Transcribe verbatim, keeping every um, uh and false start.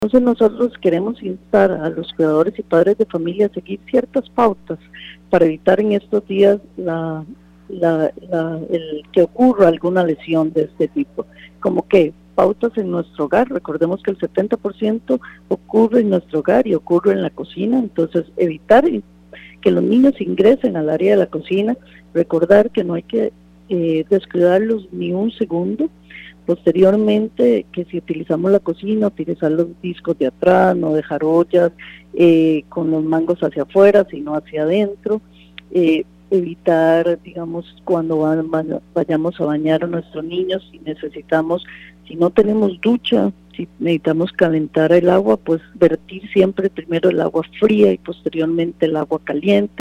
Entonces nosotros queremos instar a los cuidadores y padres de familia a seguir ciertas pautas para evitar en estos días la, la, la, el que ocurra alguna lesión de este tipo, como que pautas en nuestro hogar. Recordemos que el setenta por ciento ocurre en nuestro hogar y ocurre en la cocina, entonces evitar que los niños ingresen al área de la cocina, recordar que no hay que eh, descuidarlos ni un segundo. Posteriormente, que si utilizamos la cocina, utilizar los discos de atrás, no dejar ollas eh, con los mangos hacia afuera, sino hacia adentro, eh, evitar, digamos, cuando van, van, vayamos a bañar a nuestros niños, si necesitamos, si no tenemos ducha, si necesitamos calentar el agua, pues vertir siempre primero el agua fría y posteriormente el agua caliente.